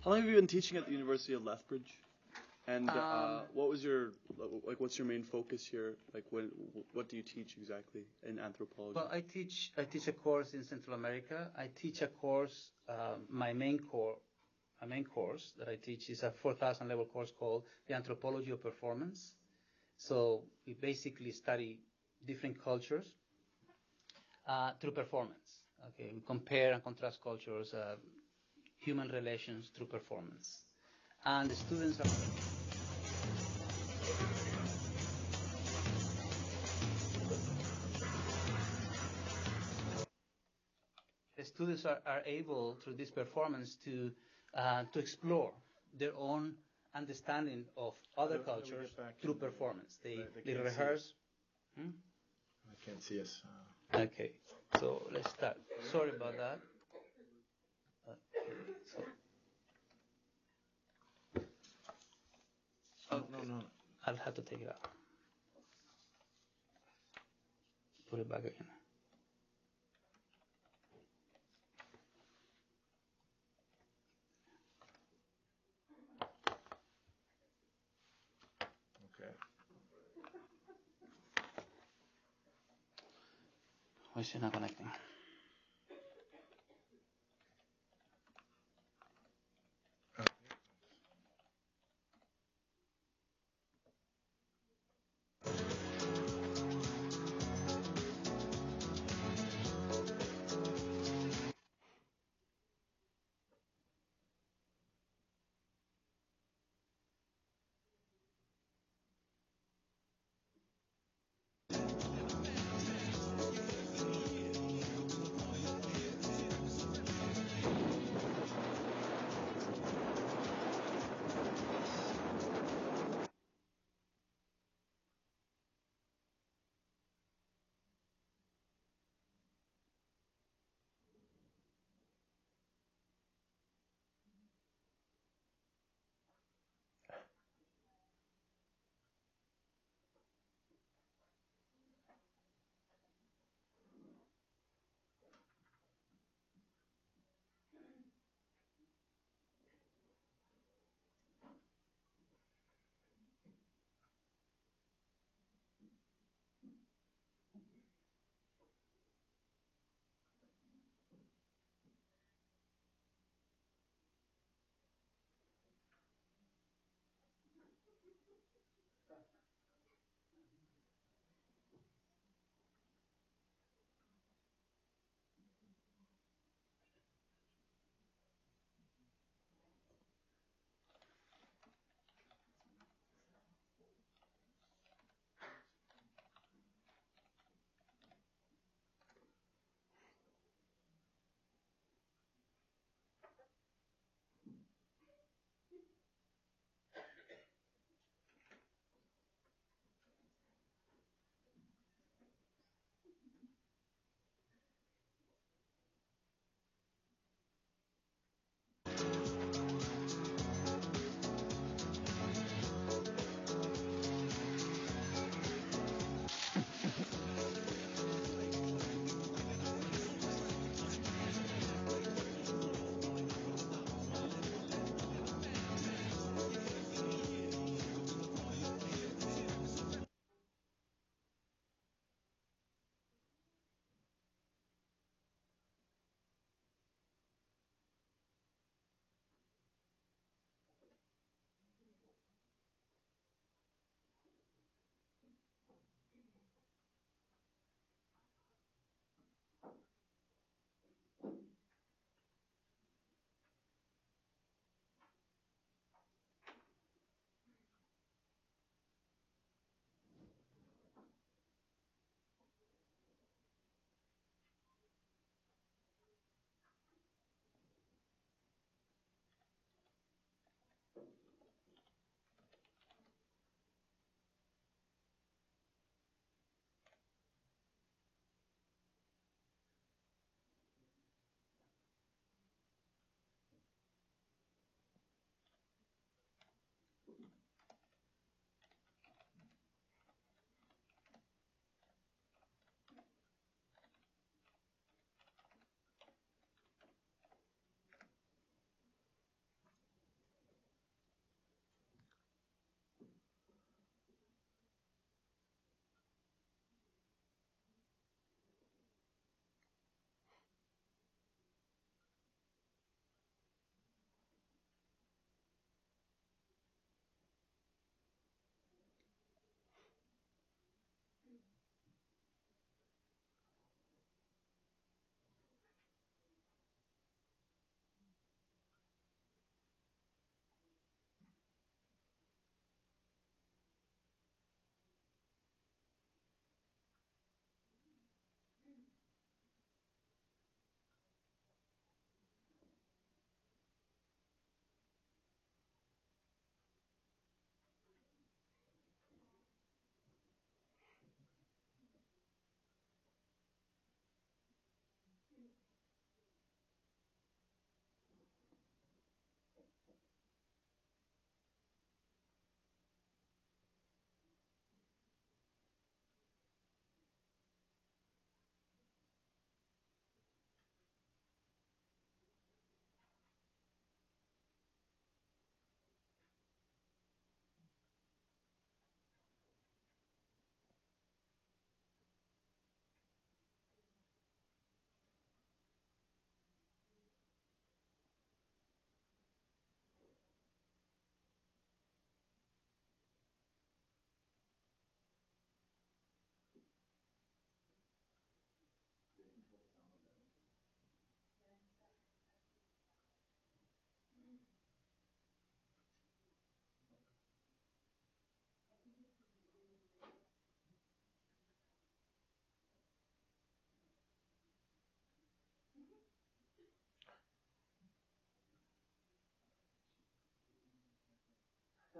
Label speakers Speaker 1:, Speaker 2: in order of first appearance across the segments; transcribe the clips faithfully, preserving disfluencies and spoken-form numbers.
Speaker 1: How long have you been teaching at the University of Lethbridge? And uh,
Speaker 2: Um,
Speaker 1: what was your like? What's your main focus here? Like, what what do you teach exactly in anthropology?
Speaker 2: Well, I teach I teach a course in Central America. I teach a course. Um, my main core, my main course that I teach is a four thousand level course called the Anthropology of Performance. So we basically study different cultures uh, through performance. Okay, we compare and contrast cultures, uh, human relations through performance, and the students are. The students are, are able, through this performance, to uh, to explore their own understanding of other cultures through performance. They, they, they rehearse. Hmm?
Speaker 3: I can't see us.
Speaker 2: Uh... Okay, so let's start. Sorry about that. Okay, so.
Speaker 3: Okay. No, no, no.
Speaker 2: I'll have to take it out. Put it back again.
Speaker 3: Okay.
Speaker 2: Why is it not connecting?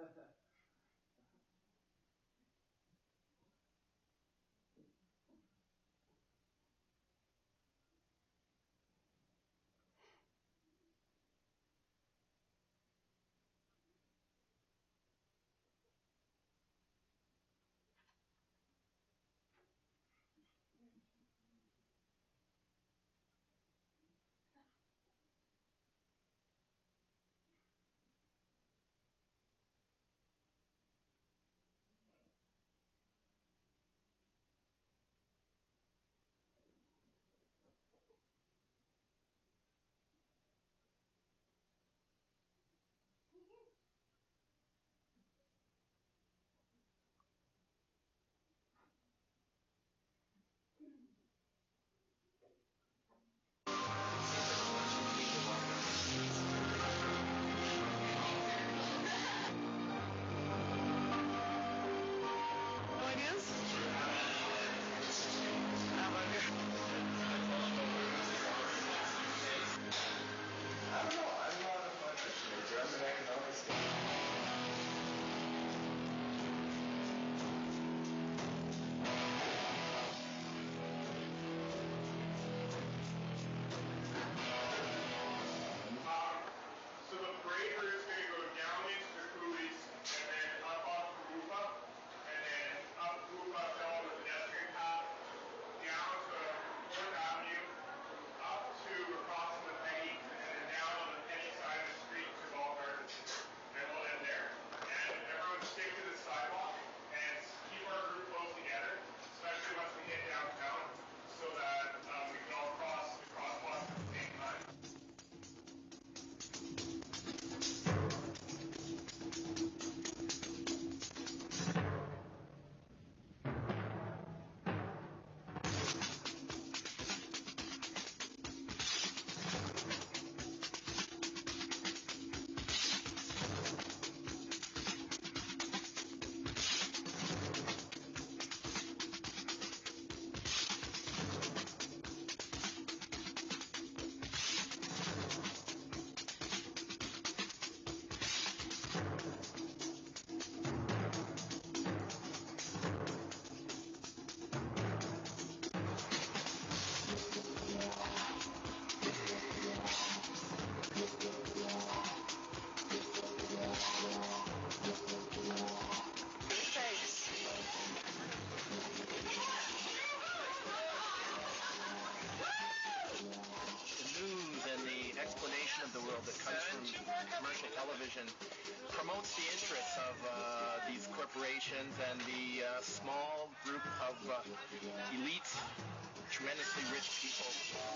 Speaker 4: Of the world that comes from commercial television promotes the interests of uh, these corporations and the uh, small group of uh, elite, tremendously rich people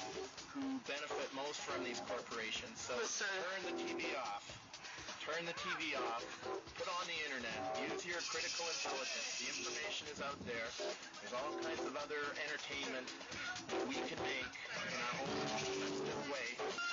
Speaker 4: who benefit most from these corporations. So turn the T V off. Turn the T V off. Put on the internet. Use your critical intelligence. The information is out there. There's all kinds of other entertainment that we can make in our own sensitive way.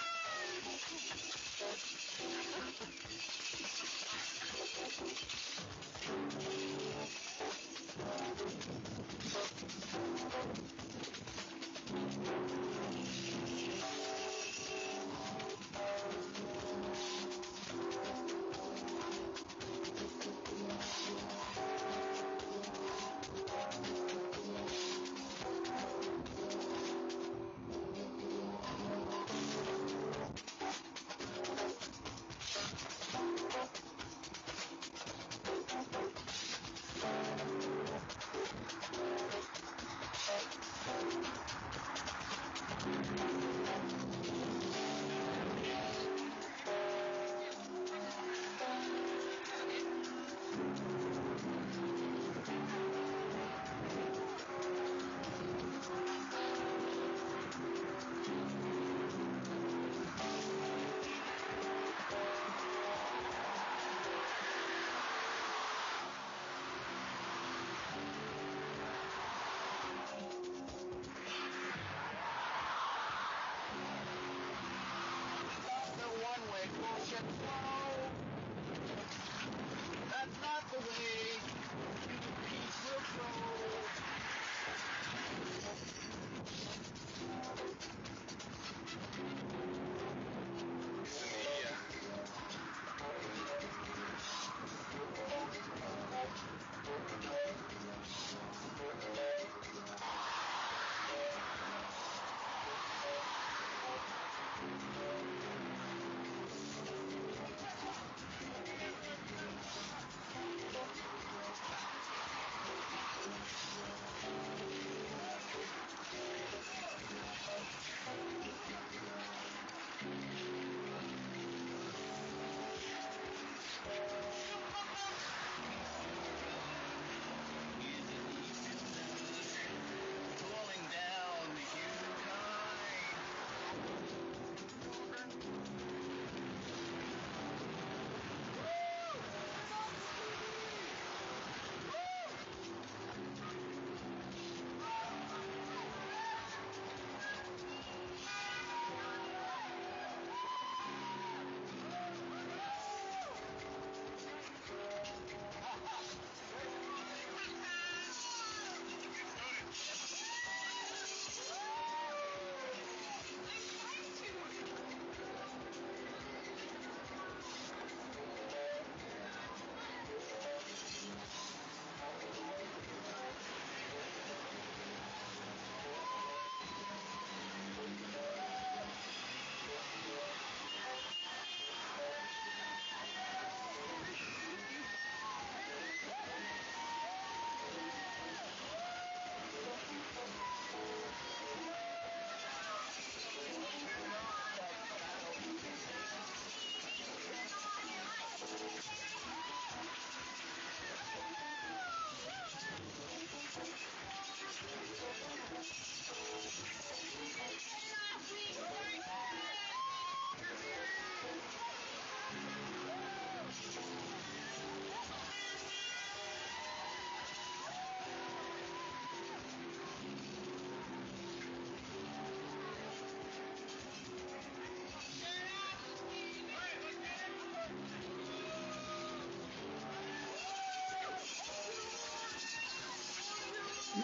Speaker 4: That's not the way peace will grow.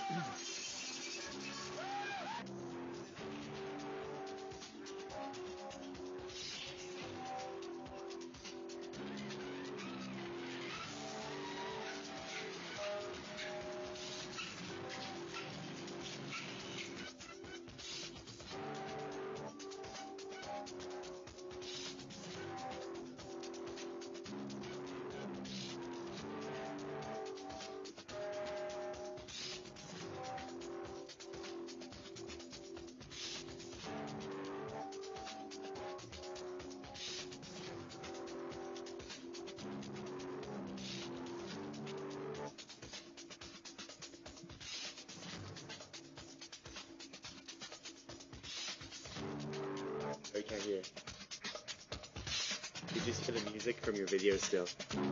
Speaker 5: I can't hear. You just hear the music from your video still.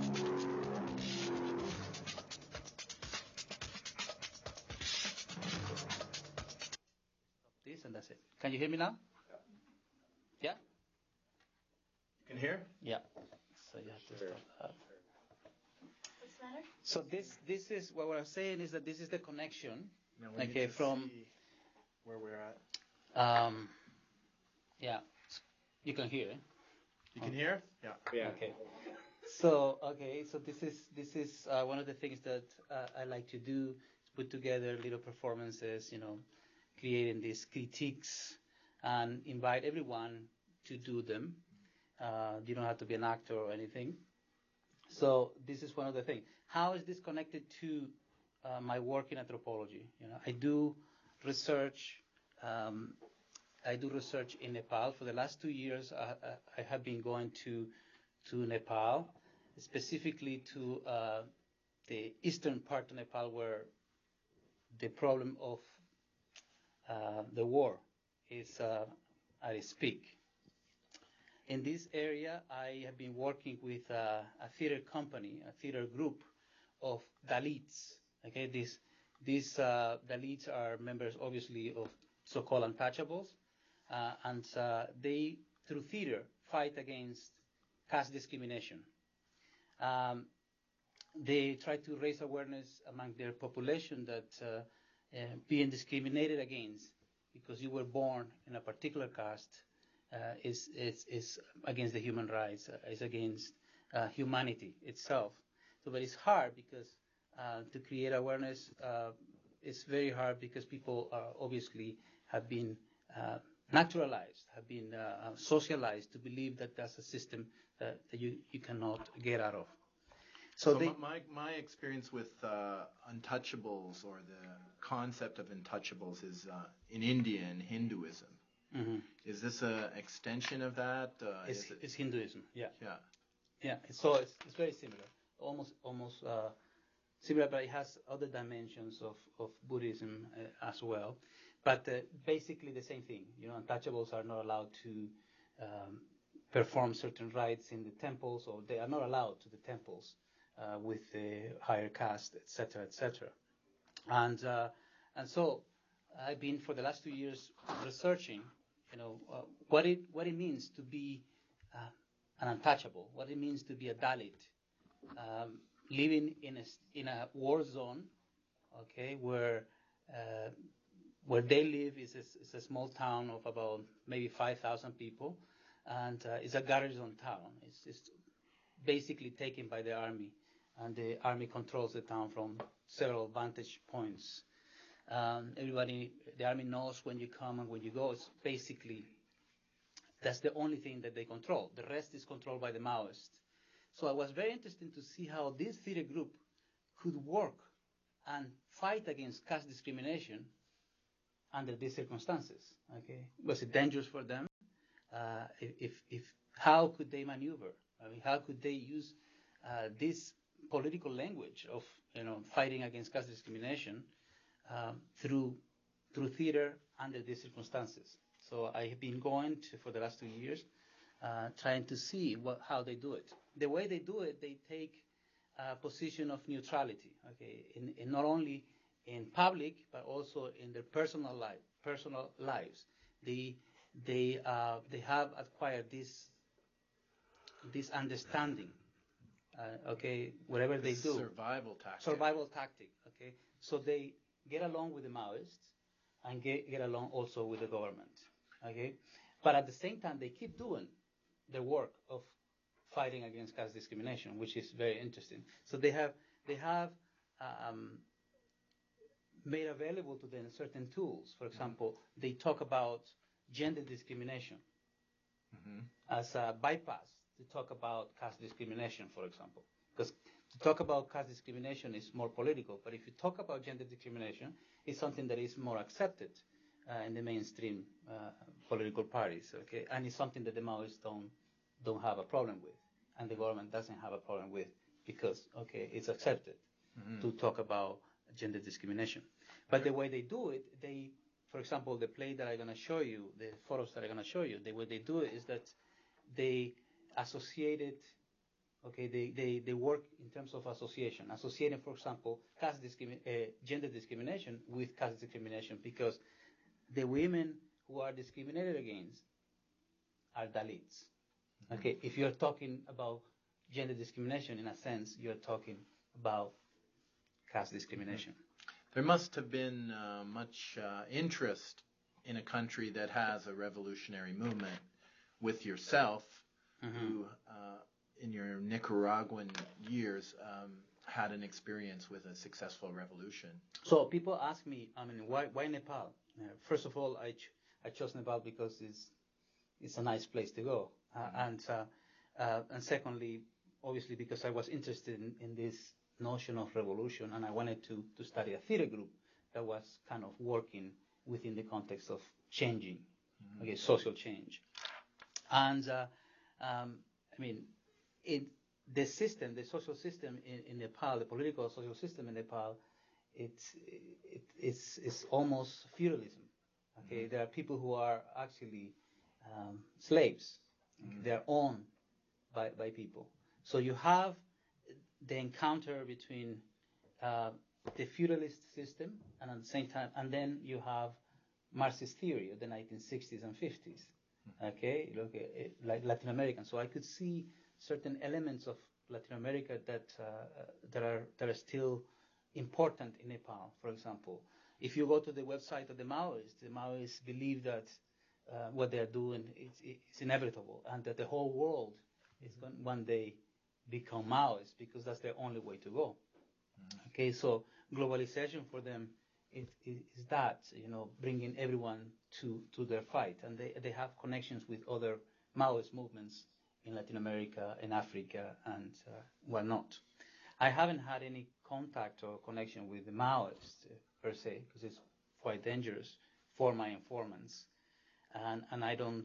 Speaker 2: This and that's it. Can you hear me now? Yeah?
Speaker 3: You can hear?
Speaker 2: Yeah. So you have to
Speaker 5: Sure.
Speaker 2: stop that.
Speaker 6: What's the matter?
Speaker 2: So this this is what we're saying is that this is the connection.
Speaker 3: Now we
Speaker 2: Okay,
Speaker 3: need to
Speaker 2: from-
Speaker 3: see where we're at.
Speaker 2: Um, yeah, you can hear. Eh?
Speaker 3: You can hear? Yeah.
Speaker 5: Yeah.
Speaker 2: Okay. So okay, so this is this is uh, one of the things that uh, I like to do is put together little performances, you know, creating these critiques and invite everyone to do them. Uh, you don't have to be an actor or anything. So this is one of the things. How is this connected to uh, my work in anthropology? You know, I do research. Um, I do research in Nepal. For the last two years, I, I have been going to to Nepal, specifically to uh, the eastern part of Nepal, where the problem of uh, the war is uh, at its peak. In this area, I have been working with uh, a theater company, a theater group of Dalits. Okay, these these uh, Dalits are members, obviously, of so-called untouchables. Uh, and uh, they, through theater, fight against caste discrimination. Um, they try to raise awareness among their population that uh, uh, being discriminated against because you were born in a particular caste uh, is, is, is against the human rights, uh, is against uh, humanity itself. So, but it's hard because uh, to create awareness, uh, it's very hard because people are obviously have been uh, naturalized, have been uh, socialized to believe that that's a system that, that you, you cannot get out of. So,
Speaker 3: So,
Speaker 2: they,
Speaker 3: my my experience with uh, untouchables, or the concept of untouchables, is uh, in India and Hinduism.
Speaker 2: Mhm.
Speaker 3: Is this an extension of that? Uh,
Speaker 2: it's,
Speaker 3: is it,
Speaker 2: it's Hinduism, yeah.
Speaker 3: yeah.
Speaker 2: Yeah, it's- so it's, it's very similar, almost almost uh, similar, but it has other dimensions of, of Buddhism uh, as well. But uh, basically the same thing. You know, untouchables are not allowed to um, perform certain rites in the temples, or they are not allowed to the temples uh, with the higher caste, et cetera, et cetera. And uh, and so I've been for the last two years researching, you know, uh, what it what it means to be uh, an untouchable, what it means to be a Dalit, um, living in a in a war zone, okay, where uh, where they live is a, is a small town of about maybe five thousand people, and uh, it's a garrison town. It's, it's basically taken by the army, and the army controls the town from several vantage points. Um, everybody, the army knows when you come and when you go. It's basically, that's the only thing that they control. The rest is controlled by the Maoists. So it was very interesting to see how this theater group could work and fight against caste discrimination under these circumstances. Okay, was it dangerous for them? Uh, if, if how could they maneuver? I mean, how could they use uh, this political language of you know fighting against caste discrimination um, through through theater under these circumstances? So I have been going to, for the last two years, uh, trying to see what, how they do it. The way they do it, they take a position of neutrality. Okay, in, in not only in public but also in their personal life, personal lives. They they uh, they have acquired this this understanding. Uh, okay, whatever they
Speaker 3: This
Speaker 2: do,
Speaker 3: survival tactic.
Speaker 2: survival tactic. Okay, so they get along with the Maoists and get, get along also with the government. Okay? But at the same time, they keep doing their work of fighting against caste discrimination, which is very interesting. So they have they have um, made available to them certain tools. For example, they talk about gender discrimination
Speaker 3: Mm-hmm.
Speaker 2: as a bypass to talk about caste discrimination, for example. Because to talk about caste discrimination is more political, but if you talk about gender discrimination, it's something that is more accepted uh, in the mainstream uh, political parties, okay? And it's something that the Maoists don't, don't have a problem with, and the government doesn't have a problem with, because, okay, it's accepted
Speaker 3: Mm-hmm.
Speaker 2: to talk about gender discrimination. But the way they do it, they, for example, the play that I'm going to show you, the photos that I'm going to show you, the way they do it is that they associate it, okay, they, they, they work in terms of association, associating, for example, caste discrimi- uh, gender discrimination with caste discrimination, because the women who are discriminated against are Dalits. Okay, if you're talking about gender discrimination, in a sense, you're talking about caste discrimination.
Speaker 3: There must have been uh, much uh, interest in a country that has a revolutionary movement with yourself,
Speaker 2: Mhm.
Speaker 3: who, uh, in your Nicaraguan years, um, had an experience with a successful revolution.
Speaker 2: So people ask me, I mean, why why Nepal? Uh, first of all, I ch- I chose Nepal because it's it's a nice place to go, uh,
Speaker 3: Mhm.
Speaker 2: and uh, uh, and secondly, obviously because I was interested in, in this notion of revolution, and I wanted to to study a theater group that was kind of working within the context of changing,
Speaker 3: Mhm.
Speaker 2: okay, social change, and uh, um, I mean, it the system, the social system in, in Nepal, the political social system in Nepal, it's it, it's it's almost feudalism. Okay,
Speaker 3: Mhm.
Speaker 2: there are people who are actually um, slaves.
Speaker 3: Mhm.
Speaker 2: They're owned by by people. So you have the encounter between uh, the feudalist system, and at the same time, and then you have Marxist theory of the nineteen sixties and fifties. Okay, look at it, like Latin American. So I could see certain elements of Latin America that uh, that are that are still important in Nepal. For example, if you go to the website of the Maoists, the Maoists believe that uh, what they are doing is, is inevitable, and that the whole world is going to one day become Maoist, because that's their only way to go. Okay, so globalization for them is, is, is that, you know, bringing everyone to, to their fight, and they they have connections with other Maoist movements in Latin America, in Africa, and uh, whatnot. I haven't had any contact or connection with the Maoists uh, per se, because it's quite dangerous for my informants, and and I don't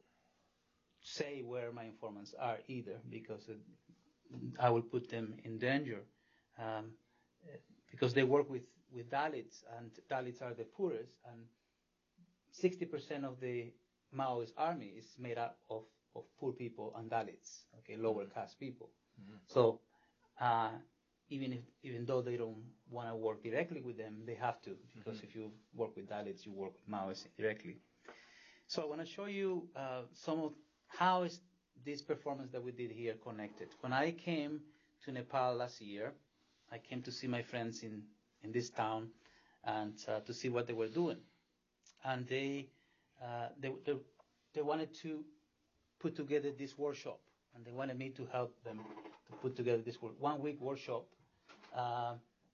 Speaker 2: say where my informants are either, because it, I will put them in danger, um, because they work with, with Dalits, and Dalits are the poorest, and sixty percent of the Maoist army is made up of, of poor people and Dalits, okay, lower
Speaker 3: Mhm.
Speaker 2: caste people.
Speaker 3: Mhm.
Speaker 2: So uh, even if even though they don't want to work directly with them, they have to, because
Speaker 3: Mhm.
Speaker 2: if you work with Dalits, you work with Maoists directly. So I want to show you uh, some of how is this performance that we did here connected. When I came to Nepal last year, I came to see my friends in, in this town, and uh, to see what they were doing. And they, uh, they, they, they wanted to put together this workshop, and they wanted me to help them to put together this work, one week workshop, uh,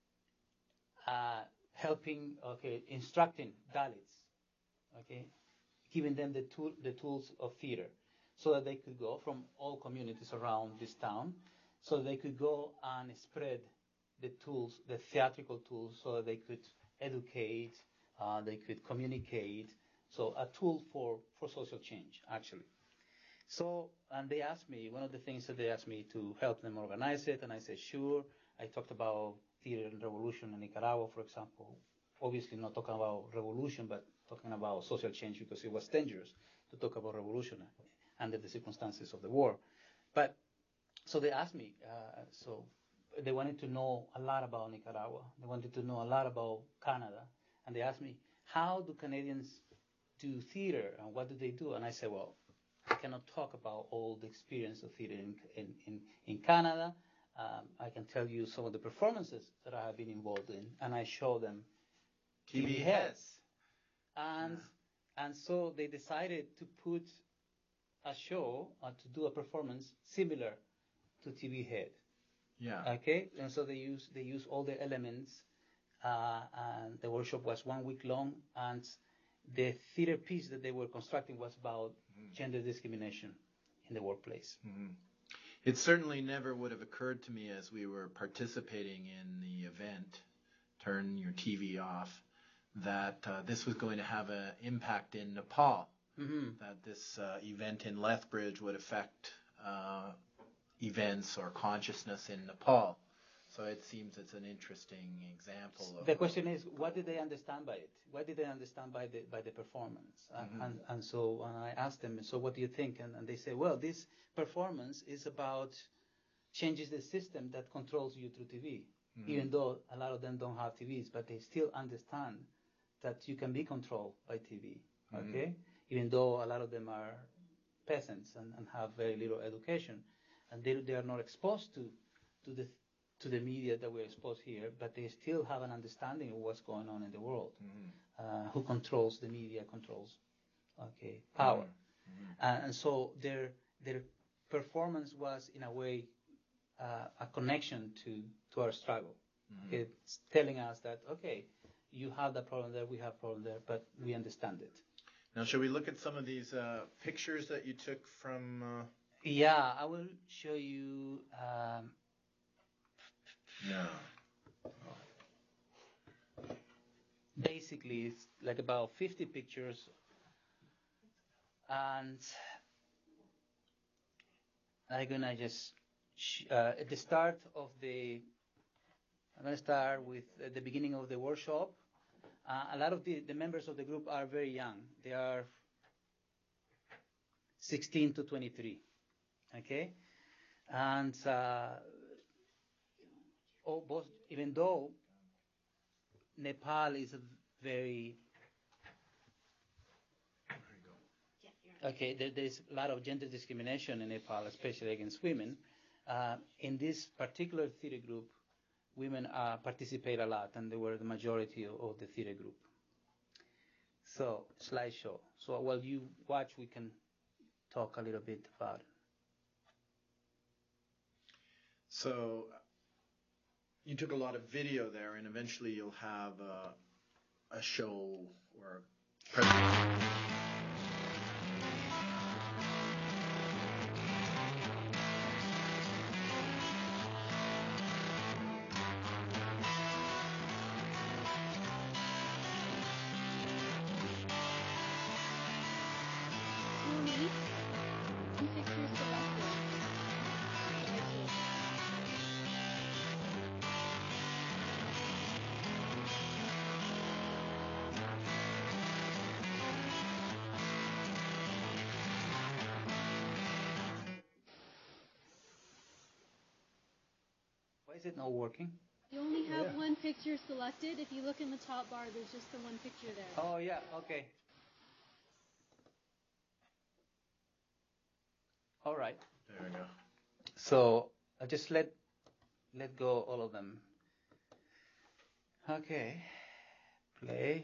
Speaker 2: uh, helping, okay, instructing Dalits, okay, giving them the tool, the tools of theater, so that they could go from all communities around this town, so they could go and spread the tools, the theatrical tools, so that they could educate, uh, they could communicate. So a tool for, for social change, actually. So, and they asked me, one of the things that they asked me to help them organize it, and I said, sure. I talked about theater and revolution in Nicaragua, for example. Obviously not talking about revolution, but talking about social change, because it was dangerous to talk about revolution under the circumstances of the war. But, so they asked me, uh, so they wanted to know a lot about Nicaragua. They wanted to know a lot about Canada. And they asked me, how do Canadians do theater, and what do they do? And I said, well, I cannot talk about all the experience of theater in, in, in, in Canada. Um, I can tell you some of the performances that I have been involved in, and I show them
Speaker 3: T V heads.
Speaker 2: And
Speaker 3: Yeah.
Speaker 2: and so they decided to put a show uh, to do a performance similar to T V head.
Speaker 3: Yeah.
Speaker 2: Okay, and so they use they use all the elements, uh, and the workshop was one week long, and the theater piece that they were constructing was about
Speaker 3: Mhm.
Speaker 2: gender discrimination in the workplace.
Speaker 3: Mhm. It certainly never would have occurred to me as we were participating in the event, turn your T V off, that uh, this was going to have an impact in Nepal,
Speaker 2: Mm-hmm.
Speaker 3: that this uh, event in Lethbridge would affect uh, events or consciousness in Nepal. So it seems it's an interesting example of.
Speaker 2: The question is, what did they understand by it? What did they understand by the by the performance? Uh,
Speaker 3: Mhm.
Speaker 2: and and so when I asked them, so what do you think? And, and they say, well, this performance is about changes the system that controls you through T V.
Speaker 3: Mhm.
Speaker 2: Even though a lot of them don't have T Vs, but they still understand that you can be controlled by T V.
Speaker 3: Mhm.
Speaker 2: Okay, even though a lot of them are peasants and, and have very little education, and they they are not exposed to to the to the media that we're exposed here, but they still have an understanding of what's going on in the world.
Speaker 3: Mhm.
Speaker 2: Uh, who controls the media controls, okay, power,
Speaker 3: Mhm.
Speaker 2: uh, and so their their performance was in a way uh, a connection to to our struggle.
Speaker 3: Mhm.
Speaker 2: It's telling us that okay, you have that problem there, we have problem there, but we understand it.
Speaker 3: Now, shall we look at some of these uh, pictures that you took from? Uh...
Speaker 2: Yeah, I will show you. Um,
Speaker 3: No.
Speaker 2: Basically, it's like about fifty pictures, and I'm gonna just sh- uh, at the start of the. I'm gonna start with at the beginning of the workshop. Uh, a lot of the, the members of the group are very young. They are sixteen to twenty-three. Okay, and uh, oh, both, even though Nepal is a very okay, there, there's a lot of gender discrimination in Nepal, especially against women. Uh, in this particular theater group, women uh, participate a lot, and they were the majority of, of the theater group. So, slideshow. So while you watch, we can talk a little bit about it.
Speaker 3: So you took a lot of video there, and eventually you'll have a, a show or a presentation.
Speaker 2: Why is it not working?
Speaker 6: You only have
Speaker 2: Yeah.
Speaker 6: one picture selected. If you look in the top bar, there's just the one picture there.
Speaker 2: Oh, yeah, okay. All right.
Speaker 3: There we go.
Speaker 2: So I just let let go all of them. Okay. Play.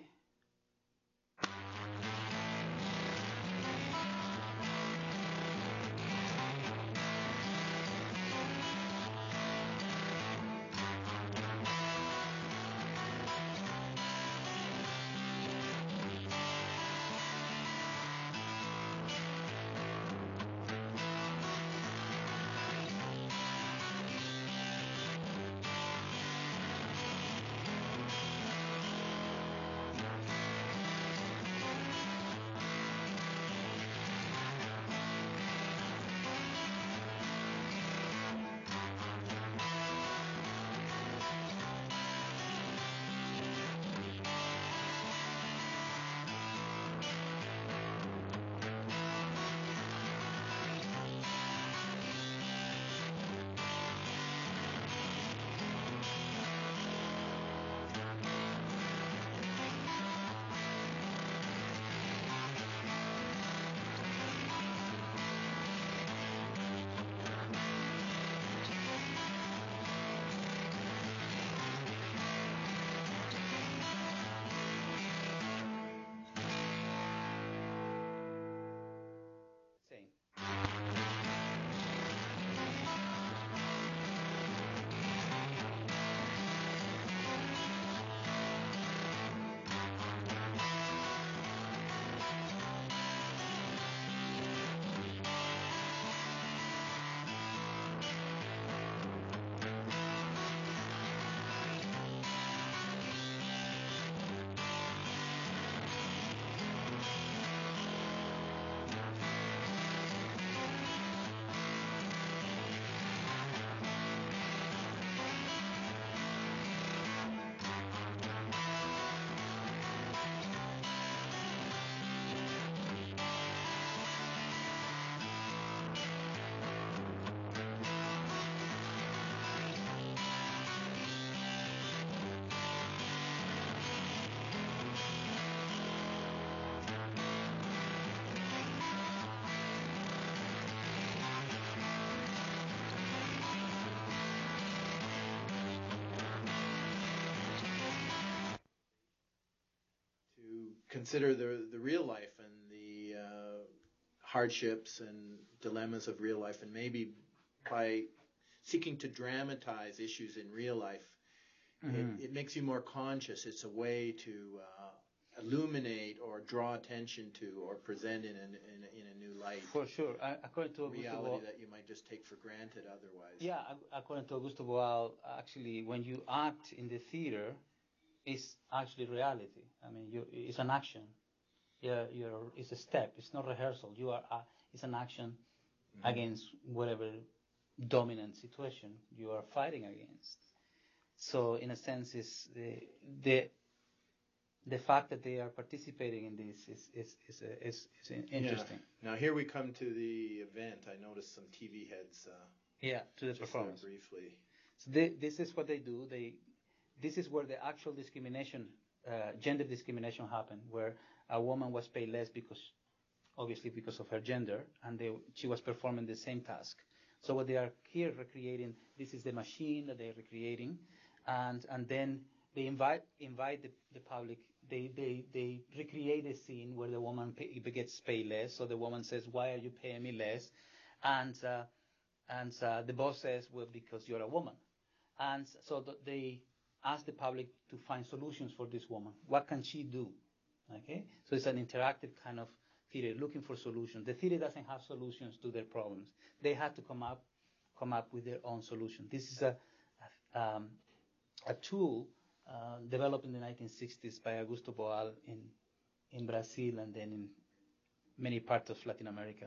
Speaker 3: consider the the real life and the uh, hardships and dilemmas of real life, and maybe by seeking to dramatize issues in real life,
Speaker 2: Mm-hmm.
Speaker 3: it, it makes you more conscious. It's a way to uh, illuminate or draw attention to or present in a, in a, in a new light.
Speaker 2: For sure. Uh, according to Augusto
Speaker 3: reality
Speaker 2: Boal,
Speaker 3: that you might just take for granted otherwise.
Speaker 2: yeah, ac- according to Augusto Boal, actually, when you act in the theater, it's actually reality. I mean, you, it's an action. Yeah, you're, it's a step. It's not rehearsal. You are. Uh, it's an action mm-hmm. against whatever dominant situation you are fighting against. So, in a sense, is the the the fact that they are participating in this is is is, uh, is, is interesting.
Speaker 3: Yeah. Now here we come to the event. I noticed some T V heads. Uh,
Speaker 2: yeah, to the
Speaker 3: just
Speaker 2: performance.
Speaker 3: Briefly.
Speaker 2: So they, this is what they do. They this is where the actual discrimination, uh, gender discrimination happened, where a woman was paid less because, obviously because of her gender, and they, she was performing the same task. So what they are here recreating, this is the machine that they're recreating, and and then they invite invite the, the public. They, they they recreate a scene where the woman pay, gets paid less. So the woman says, "Why are you paying me less?" And uh, and uh, the boss says, "Well, because you're a woman." And so th- they ask the public to find solutions for this woman. What can she do? Okay, so it's an interactive kind of theater, looking for solutions. The theater doesn't have solutions to their problems. They have to come up, come up with their own solution. This is a um, a tool uh, developed in the nineteen sixties by Augusto Boal in in Brazil and then in many parts of Latin America.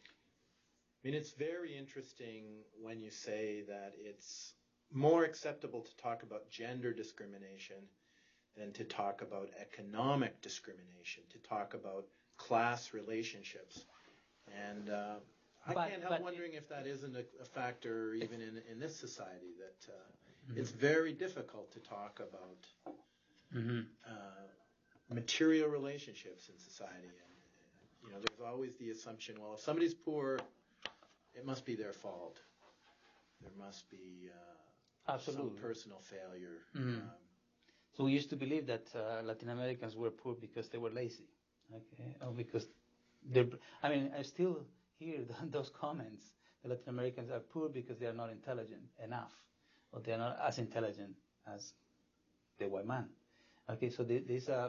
Speaker 3: I mean, it's very interesting when you say that it's more acceptable to talk about gender discrimination than to talk about economic discrimination, to talk about class relationships. And uh, I
Speaker 2: But-
Speaker 3: can't help
Speaker 2: but
Speaker 3: wondering
Speaker 2: it-
Speaker 3: if that isn't a, a factor even in, in this society, that uh,
Speaker 2: Mm-hmm.
Speaker 3: it's very difficult to talk about
Speaker 2: Mm-hmm.
Speaker 3: uh, material relationships in society. And, you know, there's always the assumption, well, if somebody's poor, it must be their fault. There must be uh,
Speaker 2: Absolutely.
Speaker 3: some personal failure.
Speaker 2: Mhm.
Speaker 3: Um,
Speaker 2: So we used to believe that uh, Latin Americans were poor because they were lazy, okay, or because they. I mean, I still hear those comments. The Latin Americans are poor because they are not intelligent enough, or they are not as intelligent as the white man. Okay, so there's a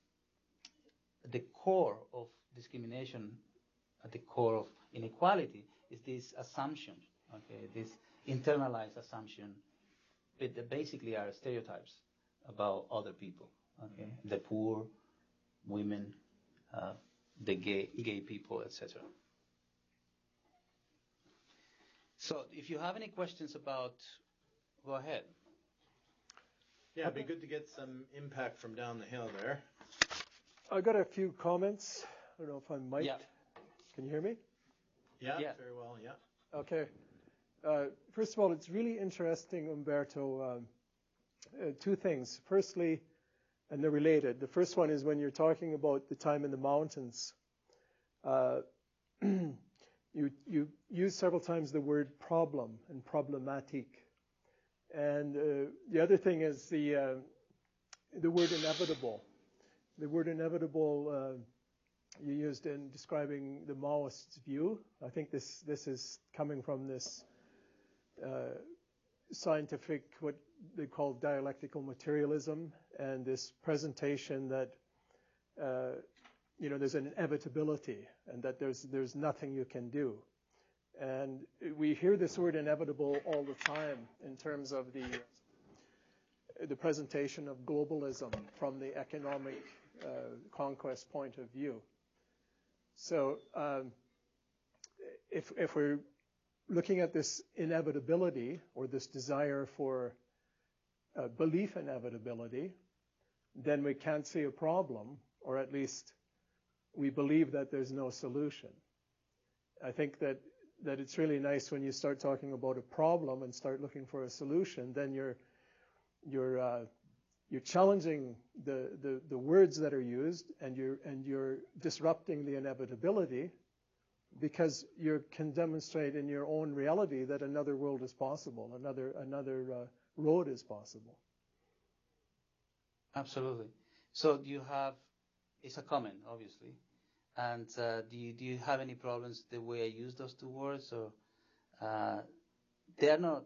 Speaker 2: the core of discrimination, at the core of inequality, is this assumption. Okay, this internalized assumption, that basically are stereotypes about other people, okay, the poor, women, uh, the gay, gay people, et cetera. So, if you have any questions about, go ahead.
Speaker 3: yeah, it'd be good to get some impact from down the hill there.
Speaker 7: I got a few comments. I don't know if I'm mic'd.
Speaker 2: Yeah.
Speaker 7: Can you hear me?
Speaker 3: Yeah,
Speaker 2: Yeah.
Speaker 3: very well, yeah.
Speaker 7: Okay. Uh, first of all, it's really interesting, Umberto. Um, uh, two things. Firstly, and they're related. The first one is when you're talking about the time in the mountains. Uh, you you use several times the word problem and problematic. And uh, the other thing is the uh, the word inevitable. The word inevitable uh, you used in describing the Maoist view. I think this this is coming from this uh, scientific, what they call dialectical materialism, and this presentation that uh, you know there's an inevitability and that there's there's nothing you can do. And we hear this word inevitable all the time in terms of the the presentation of globalism from the economic uh, conquest point of view. So um, if if we're looking at this inevitability or this desire for uh, belief in inevitability, then we can't see a problem, or at least we believe that there's no solution. I think that that it's really nice when you start talking about a problem and start looking for a solution, then you're you're uh, you're challenging the, the, the words that are used, and you're and you're disrupting the inevitability, because you can demonstrate in your own reality that another world is possible, another another uh, road is possible.
Speaker 2: Absolutely. So you have it's a comment, obviously. And uh, do you do you have any problems the way I use those two words, or uh, they are not?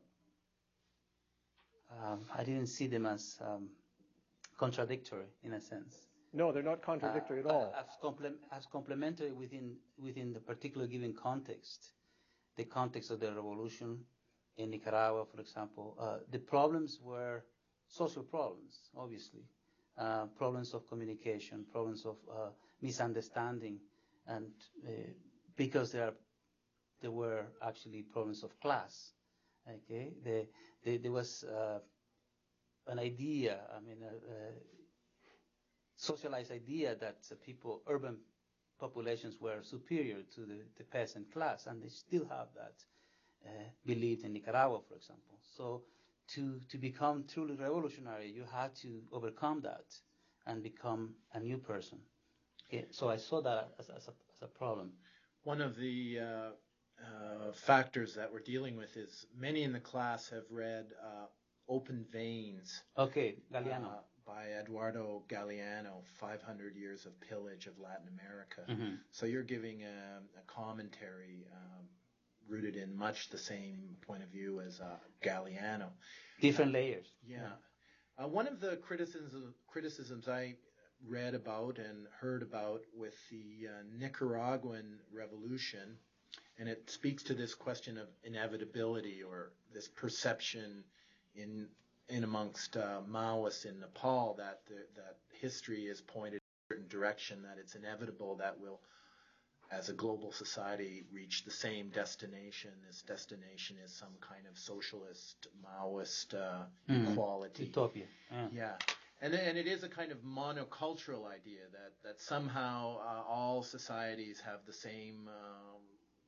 Speaker 2: Um, I didn't see them as um, contradictory in a sense.
Speaker 7: No, they're not contradictory
Speaker 2: uh,
Speaker 7: at all.
Speaker 2: As, comple- as complementary within within the particular given context, the context of the revolution in Nicaragua, for example. Uh, the problems were social problems, obviously, uh, problems of communication, problems of uh, misunderstanding, and uh, because there are, there were actually problems of class. Okay, the, the, there was uh, an idea, I mean, a, a socialized idea that uh, people, urban populations were superior to the, the peasant class, and they still have that uh, belief in Nicaragua, for example. So to, to become truly revolutionary, you had to overcome that and become a new person. Okay? So I saw that as, as, a, as a problem.
Speaker 3: One of the uh, uh, factors that we're dealing with is many in the class have read uh, Open Veins.
Speaker 2: Okay, Galeano.
Speaker 3: Uh, by Eduardo Galeano, five hundred Years of Pillage of Latin America.
Speaker 2: Mm-hmm.
Speaker 3: So you're giving a, a commentary um, rooted in much the same point of view as uh, Galeano.
Speaker 2: Different layers.
Speaker 3: Yeah. yeah. Uh, one of the criticisms, criticisms I read about and heard about with the uh, Nicaraguan revolution, and it speaks to this question of inevitability or this perception in in amongst uh, Maoists in Nepal that the, that history is pointed in a certain direction, that it's inevitable that we'll, as a global society, reach the same destination. This destination is some kind of socialist, Maoist uh,
Speaker 2: mm.
Speaker 3: equality.
Speaker 2: Utopia. Yeah.
Speaker 3: yeah. And, and it is a kind of monocultural idea that, that somehow uh, all societies have the same um,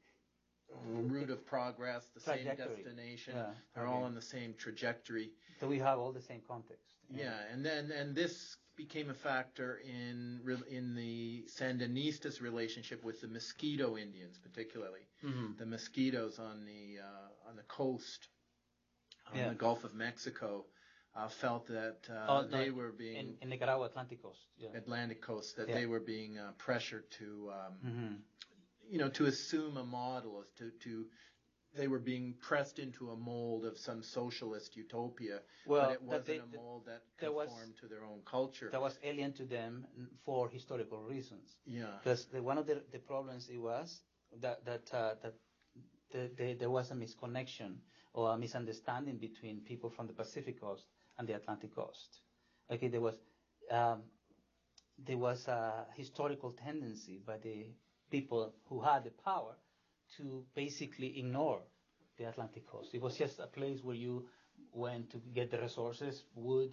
Speaker 3: route of progress, the same destination.
Speaker 2: Yeah.
Speaker 3: They're
Speaker 2: okay.
Speaker 3: all on the same trajectory.
Speaker 2: So we have all the same context.
Speaker 3: Yeah, yeah and then and this became a factor in in the Sandinistas' relationship with the Mosquito Indians, particularly
Speaker 2: mm-hmm.
Speaker 3: the Mosquitoes on the uh, on the coast, on
Speaker 2: yeah.
Speaker 3: the Gulf of Mexico, uh, felt that uh,
Speaker 2: oh,
Speaker 3: they
Speaker 2: no,
Speaker 3: were being
Speaker 2: in, in Nicaragua Atlantic coast, yeah.
Speaker 3: Atlantic coast, that
Speaker 2: yeah.
Speaker 3: they were being uh, pressured to, um,
Speaker 2: mm-hmm.
Speaker 3: you know, to assume a model, to to. They were being pressed into a mold of some socialist utopia,
Speaker 2: well,
Speaker 3: but it wasn't
Speaker 2: they,
Speaker 3: a mold that
Speaker 2: conformed
Speaker 3: was, to their own culture.
Speaker 2: That was alien to them for historical reasons.
Speaker 3: Yeah.
Speaker 2: Because the, one of the, the problems it was that that uh, that the, the, there was a misconnection or a misunderstanding between people from the Pacific coast and the Atlantic coast. Okay, there was um, there was a historical tendency by the people who had the power to basically ignore the Atlantic coast. It was just a place where you went to get the resources, wood,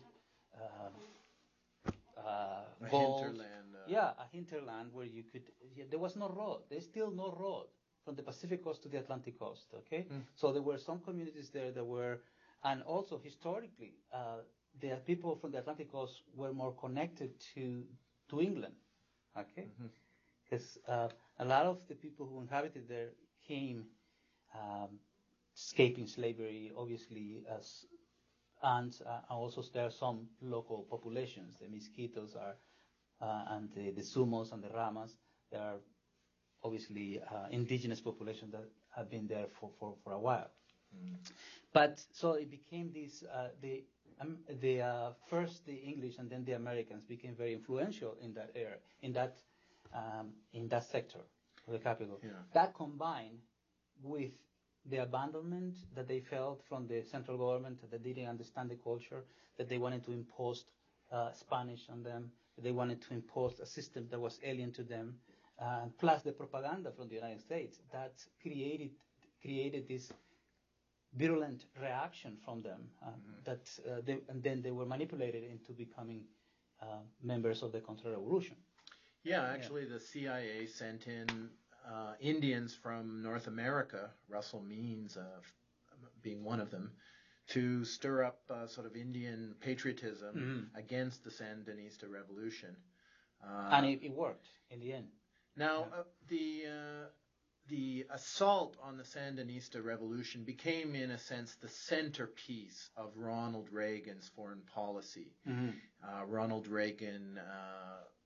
Speaker 2: uh, uh,
Speaker 3: a
Speaker 2: gold.
Speaker 3: hinterland. Uh,
Speaker 2: yeah, a hinterland where you could. Yeah, there was no road. There's still no road from the Pacific coast to the Atlantic coast. Okay, mm. So there were some communities there that were, and also historically, uh, the people from the Atlantic coast were more connected to to England. Okay. Mm-hmm. Because uh, a lot of the people who inhabited there came um, escaping slavery, obviously, as and uh, also there are some local populations. The Mosquitoes are, uh, and the, the Sumos and the Ramas. There are obviously uh, indigenous populations that have been there for, for, for a while. Mm. But so it became this, uh, the um, the uh, first the English and then the Americans became very influential in that area, in that um, in that sector of the capital.
Speaker 3: Yeah.
Speaker 2: That combined with the abandonment that they felt from the central government, that they didn't understand the culture, that they wanted to impose uh, Spanish on them, that they wanted to impose a system that was alien to them, uh, plus the propaganda from the United States that created created this virulent reaction from them, uh, mm-hmm. that uh, they, and then they were manipulated into becoming uh, members of the Contra-Revolution.
Speaker 3: Yeah, actually, yeah. The C I A sent in uh, Indians from North America, Russell Means uh, being one of them, to stir up uh, sort of Indian patriotism mm-hmm. against the Sandinista revolution.
Speaker 2: Uh, and it, it worked in the end.
Speaker 3: Now,
Speaker 2: yeah.
Speaker 3: uh, the uh, the assault on the Sandinista revolution became, in a sense, the centerpiece of Ronald Reagan's foreign policy.
Speaker 2: Mm-hmm.
Speaker 3: Uh, Ronald Reagan uh,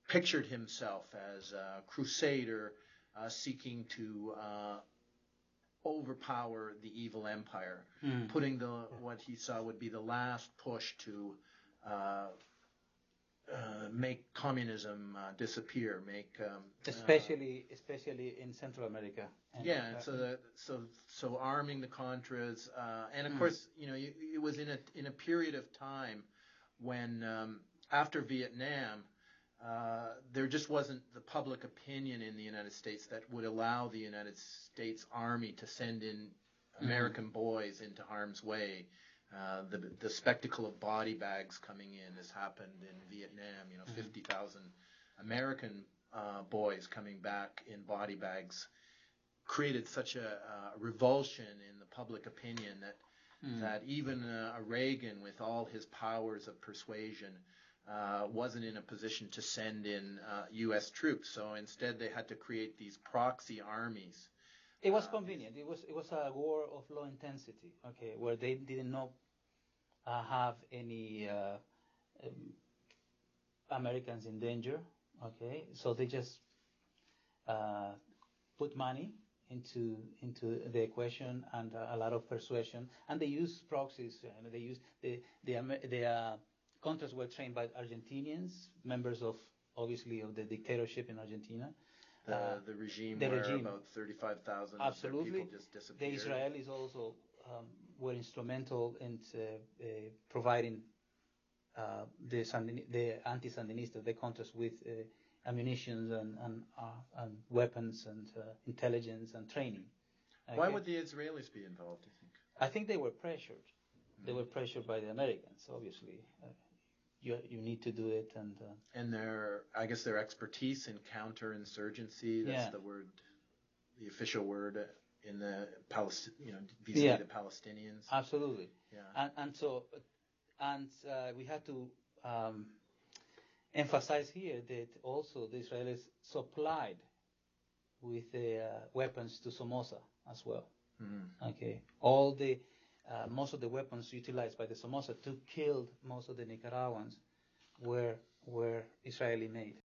Speaker 3: pictured himself as a crusader uh, seeking to uh, overpower the evil empire,
Speaker 2: Mm.
Speaker 3: putting the what he saw would be the last push to uh, uh, make communism uh, disappear, make um,
Speaker 2: especially uh, especially in Central America.
Speaker 3: And, yeah, uh, so the, so so arming the Contras, uh, and of
Speaker 2: mm.
Speaker 3: course, you know, it, it was in a in a period of time when um, after Vietnam. Uh, there just wasn't the public opinion in the United States that would allow the United States Army to send in American mm-hmm. boys into harm's way. Uh, the the spectacle of body bags coming in has happened in Vietnam. You know, mm-hmm. fifty thousand American uh, boys coming back in body bags created such a uh, revulsion in the public opinion that mm-hmm. that even uh, a Reagan, with all his powers of persuasion, Uh, wasn't in a position to send in uh, U S troops, so instead they had to create these proxy armies.
Speaker 2: It was uh, convenient. It was it was a war of low intensity, okay, where they did not uh, have any uh, um, Americans in danger, okay. So they just uh, put money into into the equation and uh, a lot of persuasion, and they use proxies. You know, they use the the the. Uh, Contras were trained by Argentinians, members of, obviously, of the dictatorship in Argentina.
Speaker 3: The, uh, the regime
Speaker 2: the
Speaker 3: where
Speaker 2: regime.
Speaker 3: about thirty-five thousand
Speaker 2: Absolutely.
Speaker 3: people just disappeared.
Speaker 2: The Israelis also um, were instrumental in uh, uh, providing uh, the, Sandini- the anti-Sandinistas, the Contras, with uh, ammunition and, and, uh, and weapons and uh, intelligence and training.
Speaker 3: Okay? Why would the Israelis be involved, do you think?
Speaker 2: I think they were pressured. Mm-hmm. They were pressured by the Americans, obviously. Uh, You, you need to do it, and uh,
Speaker 3: and their I guess their expertise in counterinsurgency. That's
Speaker 2: yeah.
Speaker 3: the word, the official word in the Palest, you know, vis-a-vis yeah. the Palestinians.
Speaker 2: Absolutely.
Speaker 3: Yeah.
Speaker 2: And and so, and uh, we have to um, emphasize here that also the Israelis supplied with the uh, weapons to Somoza as well.
Speaker 3: Mm-hmm.
Speaker 2: Okay. All the Uh, most of the weapons utilized by the Somoza to kill most of the Nicaraguans were were Israeli made.